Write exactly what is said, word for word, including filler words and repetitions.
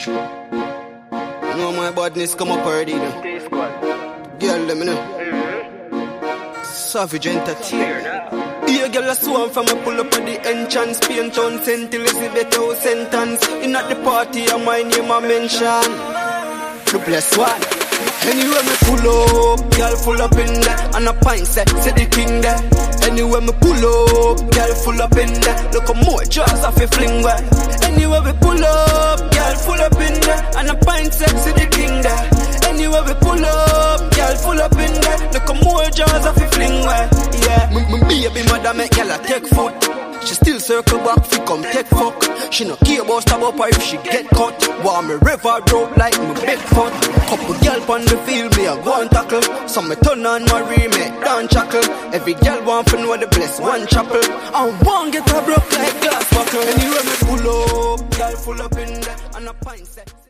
know my badness come up already, you know. Girl, let me know. Savage entertainer. Here, girl, I swan from a pull up at the entrance. Paint on Saint Elizabeth House sentence. In at the party, and my name I mention. The blessed one. Anywhere me pull up, girl full up in there. And a pint set, say the king there. Anywhere me pull up, girl full up in there. Look at more jaws off a fling where. Anywhere we pull up, girl full up in there. And a pint set, say the king there. Anywhere we pull up, girl full up in there. Look at more jaws off a fling where. Yeah, me, me baby mother make girl a take foot. She still circle back fi come take fuck. She no care about stab up or if she get cut. Want me river rope like me big foot. Couple girl pon the field me a go and tackle. So me turn on my remake down chuckle. Every girl want to know the bless one chapel. And one get a broke like glass buckle. Anywhere me pull up, girl full up in there and a pint set.